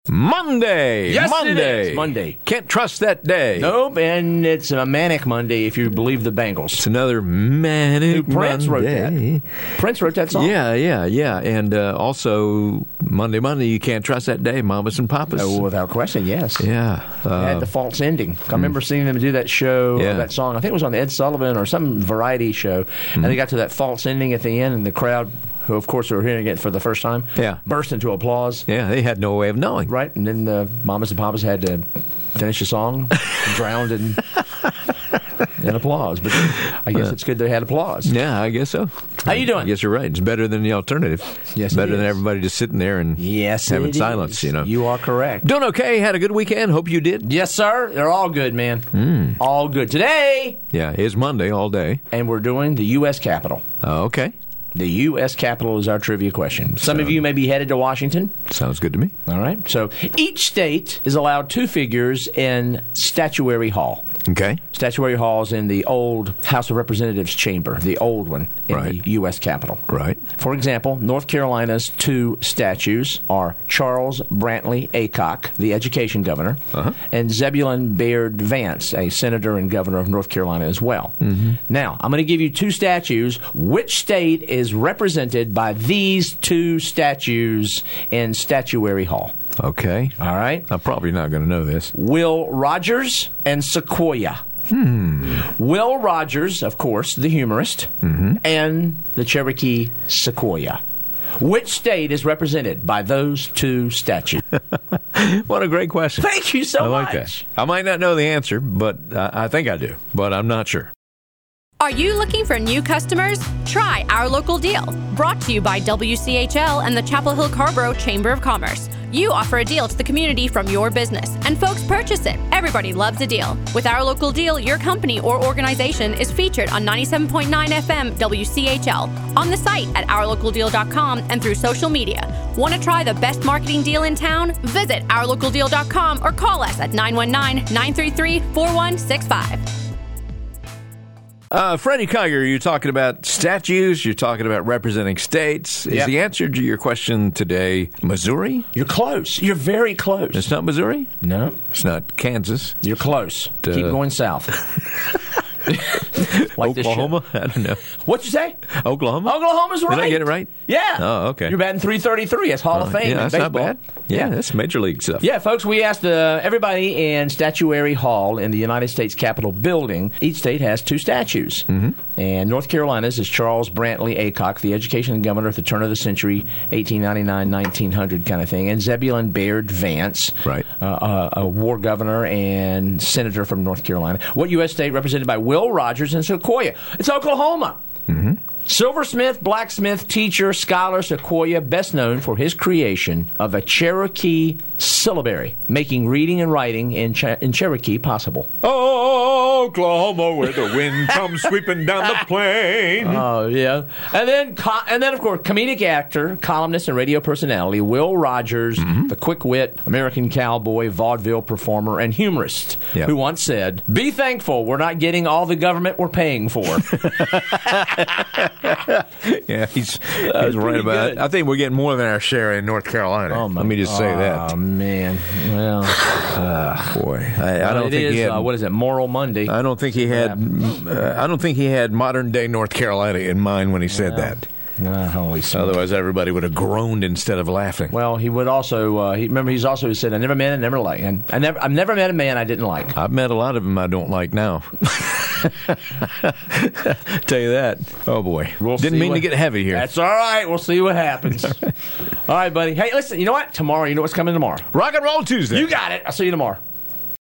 Monday. Yes, Monday. it is. Monday. Can't trust that day. Nope, and it's a manic Monday if you believe the Bengals. It's another manic Prince wrote Monday. that. Prince wrote that song. Yeah. And also, Monday, you can't trust that day, Mamas and Papas. Oh, without question, yes. Yeah. They had the false ending. I remember seeing them do that show, that song. I think it was on Ed Sullivan or some variety show. And they got to that false ending at the end, and the crowd, who of course were hearing it for the first time, burst into applause. Yeah, they had no way of knowing. Right, and then the Mamas and Papas had to finish the song, drowned in applause. But I guess it's good they had applause. Yeah, I guess so. How you doing? I guess you're right. It's better than the alternative. Yes, better it than is. everybody just sitting there and having silence. You know, you are correct. Doing okay. Had a good weekend. Hope you did. Yes, sir. They're all good, man. All good today. Yeah, it's Monday all day, and we're doing the U.S. Capitol. Okay. The U.S. Capitol is our trivia question. Some of you may be headed to Washington. Sounds good to me. All right. So each state is allowed two figures in Statuary Hall. Okay. Statuary Hall is in the old House of Representatives chamber, the old one in the U.S. Capitol. Right. For example, North Carolina's two statues are Charles Brantley Aycock, the education governor, and Zebulon Bayard Vance, a senator and governor of North Carolina as well. Now, I'm going to give you two statues. Which state is represented by these two statues in Statuary Hall? Okay. All right. I'm probably not going to know this. Will Rogers and Sequoia. Will Rogers, of course, the humorist, and the Cherokee Sequoia. Which state is represented by those two statues? What a great question. Thank you so much. I like that. I might not know the answer, but I think I do, but I'm not sure. Are you looking for new customers? Try Our Local Deal. Brought to you by WCHL and the Chapel Hill Carborough Chamber of Commerce. You offer a deal to the community from your business, and folks purchase it. Everybody loves a deal. With Our Local Deal, your company or organization is featured on 97.9 FM WCHL, on the site at OurLocalDeal.com, and through social media. Want to try the best marketing deal in town? Visit OurLocalDeal.com or call us at 919-933-4165. Freddie Kiger, you're talking about statues, you're talking about representing states. Is the answer to your question today Missouri? You're close. You're very close. It's not Missouri? No. It's not Kansas? You're close. Keep going south. Like Oklahoma? I don't know. What'd you say? Oklahoma? Oklahoma's right. Did I get it right? Yeah. Oh, okay. You're batting .333. That's Hall of Fame yeah, in that's baseball. not bad. Yeah, that's Major League stuff. Yeah, folks, we asked everybody in Statuary Hall in the United States Capitol building. Each state has two statues. And North Carolina's is Charles Brantley Aycock, the education governor at the turn of the century, 1899-1900 kind of thing, and Zebulon Bayard Vance, a war governor and senator from North Carolina. What U.S. state represented by Will Rogers and Sequoia? It's Oklahoma. Silversmith, blacksmith, teacher, scholar Sequoia, best known for his creation of a Cherokee syllabary, making reading and writing in Cherokee possible. Oh, Oklahoma, where the wind comes sweeping down the plain. Oh, yeah. And then, of course, comedic actor, columnist, and radio personality Will Rogers, the quick-wit American cowboy, vaudeville performer, and humorist, who once said, "Be thankful we're not getting all the government we're paying for." Yeah, he's right about it. I think we're getting more than our share in North Carolina. Let me just say that. Oh, man. Well, boy. I don't think he had... what is it, Moral Monday? I don't think he had modern-day North Carolina in mind when he said that. Holy smokes. Otherwise, everybody would have groaned instead of laughing. Well, he would also. He's also said, "I never met, I never liked, and I've never met a man I didn't like." I've met a lot of them I don't like now. Tell you that. Oh boy, didn't mean to get heavy here. That's all right. We'll see what happens. All right, buddy. Hey, listen. You know what? Tomorrow. You know what's coming tomorrow? Rock and Roll Tuesday. You got it. I'll see you tomorrow.